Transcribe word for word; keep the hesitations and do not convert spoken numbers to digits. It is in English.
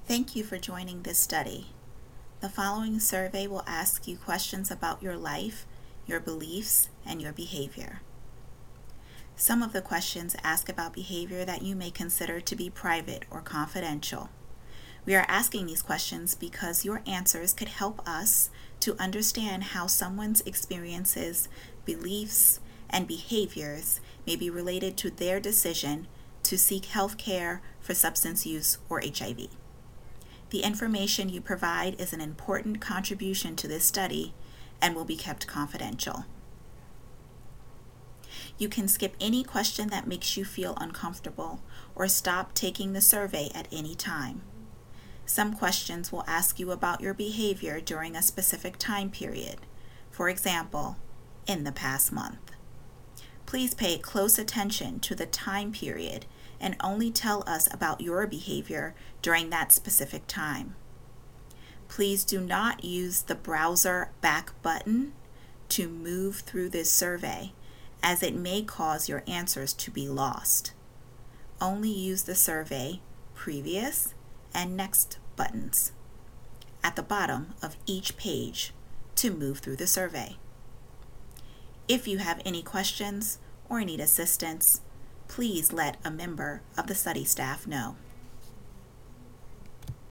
Thank you for joining this study. The following survey will ask you questions about your life, your beliefs, and your behavior. Some of the questions ask about behavior that you may consider to be private or confidential. We are asking these questions because your answers could help us to understand how someone's experiences, beliefs, and behaviors may be related to their decision to seek health care for substance use or H I V. The information you provide is an important contribution to this study and will be kept confidential. You can skip any question that makes you feel uncomfortable or stop taking the survey at any time. Some questions will ask you about your behavior during a specific time period, for example, in the past month. Please pay close attention to the time period and only tell us about your behavior during that specific time. Please do not use the browser back button to move through this survey, as it may cause your answers to be lost. Only use the survey previous and next buttons at the bottom of each page to move through the survey. If you have any questions or need assistance, please let a member of the study staff know.